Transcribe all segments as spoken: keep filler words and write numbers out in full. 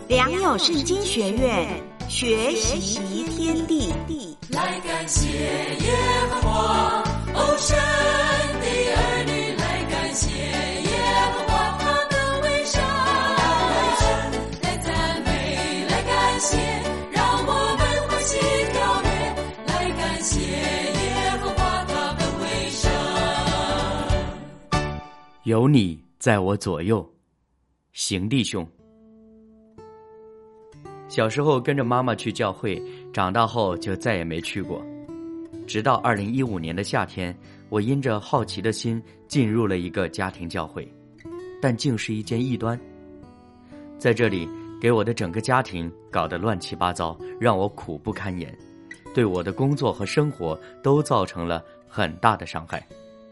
良友圣经学院，学习天地。 来感谢耶和华，哦，神的儿女来感谢耶和华他的为善，来赞美，来感谢，让我们欢喜跳跃，来感谢耶和华他的为善。 有你在我左右，行弟兄。小时候跟着妈妈去教会，长大后就再也没去过。直到二零一五年的夏天，我因着好奇的心进入了一个家庭教会，但竟是一间异端。在这里，给我的整个家庭搞得乱七八糟，让我苦不堪言，对我的工作和生活都造成了很大的伤害。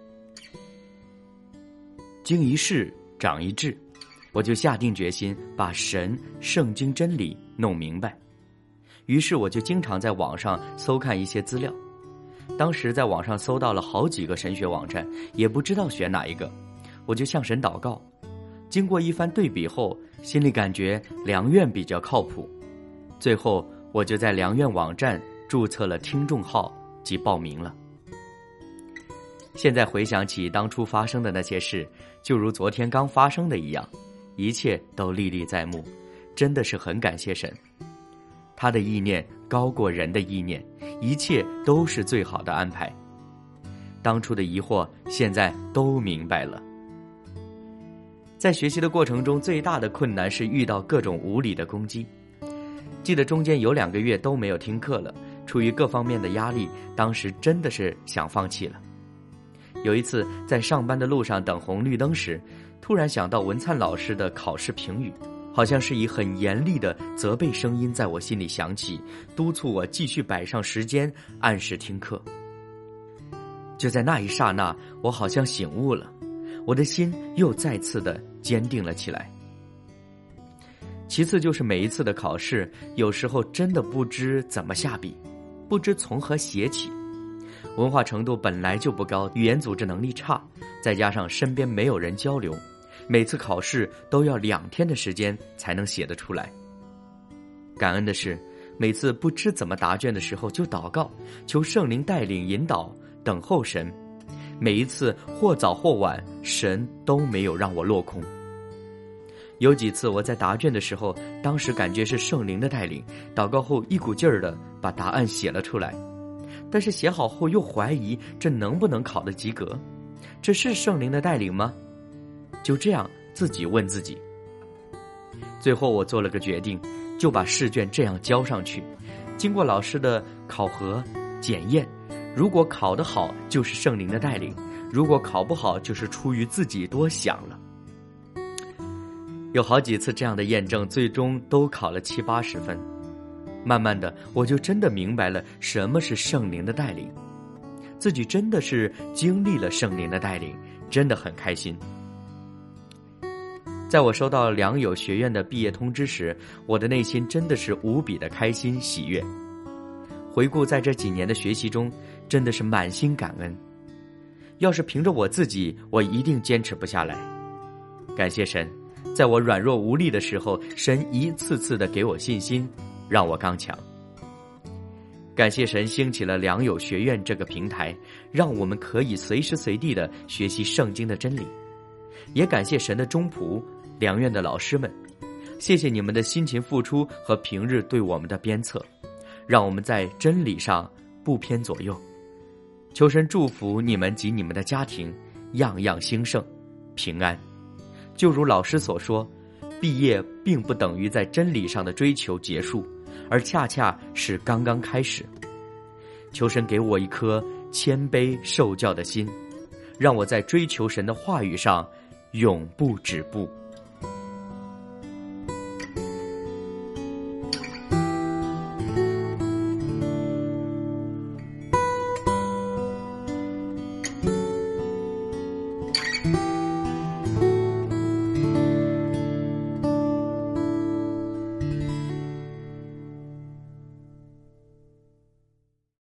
经一事长一智，我就下定决心把神、圣经真理弄明白。于是我就经常在网上搜看一些资料。当时在网上搜到了好几个神学网站，也不知道选哪一个，我就向神祷告。经过一番对比后，心里感觉良院比较靠谱。最后我就在良院网站注册了听众号及报名了。现在回想起当初发生的那些事，就如昨天刚发生的一样，一切都历历在目，真的是很感谢神。他的意念高过人的意念，一切都是最好的安排。当初的疑惑现在都明白了。在学习的过程中，最大的困难是遇到各种无理的攻击。记得中间有两个月都没有听课了，出于各方面的压力，当时真的是想放弃了。有一次在上班的路上等红绿灯时，突然想到文灿老师的考试评语，好像是以很严厉的责备声音在我心里响起，督促我继续摆上时间，按时听课。就在那一刹那，我好像醒悟了，我的心又再次的坚定了起来。其次就是每一次的考试，有时候真的不知怎么下笔，不知从何写起。文化程度本来就不高，语言组织能力差，再加上身边没有人交流，每次考试都要两天的时间才能写得出来。感恩的是，每次不知怎么答卷的时候就祷告，求圣灵带领引导，等候神。每一次或早或晚，神都没有让我落空。有几次我在答卷的时候，当时感觉是圣灵的带领，祷告后一股劲儿的把答案写了出来，但是写好后又怀疑这能不能考得及格，这是圣灵的带领吗？就这样自己问自己。最后我做了个决定，就把试卷这样交上去，经过老师的考核检验，如果考得好就是圣灵的带领，如果考不好就是出于自己多想了。有好几次这样的验证，最终都考了七八十分。慢慢的，我就真的明白了什么是圣灵的带领，自己真的是经历了圣灵的带领，真的很开心。在我收到良友学院的毕业通知时，我的内心真的是无比的开心喜悦。回顾在这几年的学习中，真的是满心感恩。要是凭着我自己，我一定坚持不下来。感谢神，在我软弱无力的时候，神一次次的给我信心，让我刚强。感谢神兴起了良友学院这个平台，让我们可以随时随地的学习圣经的真理。也感谢神的中仆良院的老师们，谢谢你们的辛勤付出和平日对我们的鞭策，让我们在真理上不偏左右。求神祝福你们及你们的家庭，样样兴盛平安。就如老师所说，毕业并不等于在真理上的追求结束，而恰恰是刚刚开始。求神给我一颗谦卑受教的心，让我在追求神的话语上永不止步。